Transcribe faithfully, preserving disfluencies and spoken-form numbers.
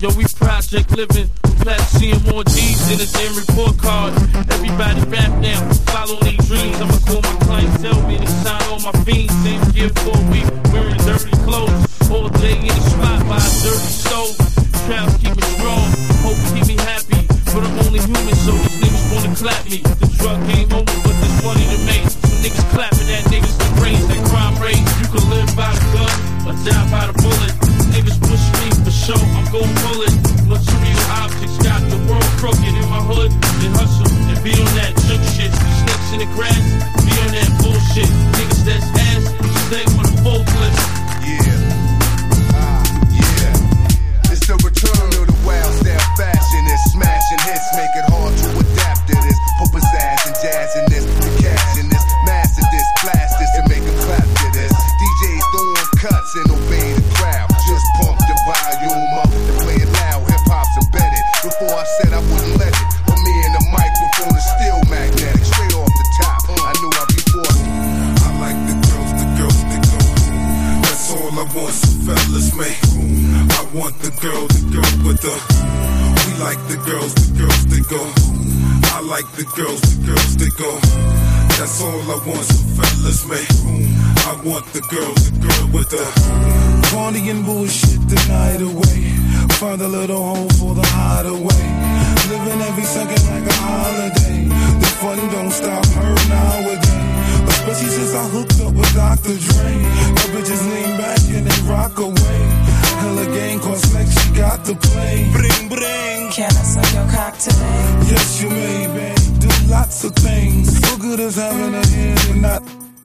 Yo, we project living. Glad to see more D's in the damn report card. Everybody rap now, follow their dreams. I'ma call my clientele, me to sign all my fiends. Same gear for a week, wearing dirty clothes. All day in the spot by a dirty stove. Crowds keep me strong, hope keep me happy. But I'm only human, so these niggas wanna clap me. The drug game over, but there's money to make. So niggas clapping at niggas the brains, that crime rate. You can live by the gun or die by the bullet. Niggas push me for show, I'm gon' pull it. Material objects got the world crooked in my hood. Then hustle and be on that junk shit. Snakes in the grass, be on that bullshit. Niggas that's ass, stay with a full clip. Yeah, ah, yeah. It's the return of the wild style fashion. It's smashing hits, make it hard to adapt to this. Put pizzazz and jazz in this, the cash in this, master this, blast this, and make a clap to this. D Js throwing cuts and obey the crowd. Just pump the volume up and play it loud. Hip hop's embedded. Before I said I wouldn't let it, but me and the microphone is still magnetic. Straight off the top, I knew I'd be forced. I like the girls, the girls, they go. That's all I want, so fellas make room. I want the girl, the girl with the. We like the girls, the girls, they go. I like the girls, the girls, they go. That's all I want, so fellas make room. I want the girl, the girl with the. Party and bullshit the night away. Find a little home for the hideaway. Living every second like a holiday. The fun don't stop her nowadays. Especially since I hooked up with Doctor Dre. My bitches lean back and they rock away. Hella game cause next she got to play. Bring, bring. Can I suck your cock today? Yes you may, babe. Do lots of things. So good as having a hand and not